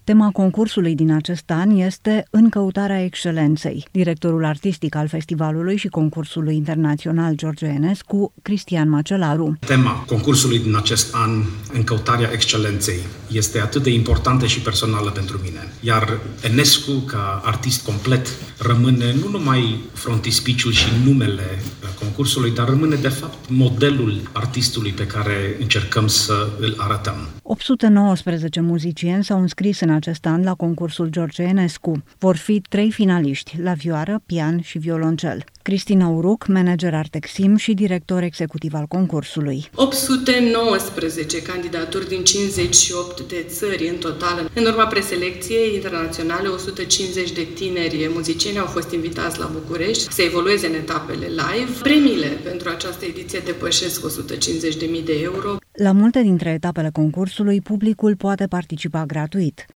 Tema concursului din acest an este În căutarea excelenței. Directorul artistic al festivalului și concursului internațional George Enescu, Cristian Macelaru. Tema concursului din acest an, În căutarea excelenței, este atât de importantă și personală pentru mine. Iar Enescu, ca artist complet, rămâne nu numai frontispiciul și numele concursului, dar rămâne de fapt modelul artistului pe care încercăm să îl arătăm. 819 muzicieni s-au înscris în acest an la concursul George Enescu. Vor fi 3 finaliști, la vioară, pian și violoncel. Cristina Uruc, manager Artexim și director executiv al concursului. 819 candidaturi din 58 de țări în total. În urma preselecției internaționale, 150 de tineri muzicieni au fost invitați la București să evolueze în etapele live. Premiile pentru această ediție depășesc 150.000 de euro. La multe dintre etapele concursului, publicul poate participa gratuit.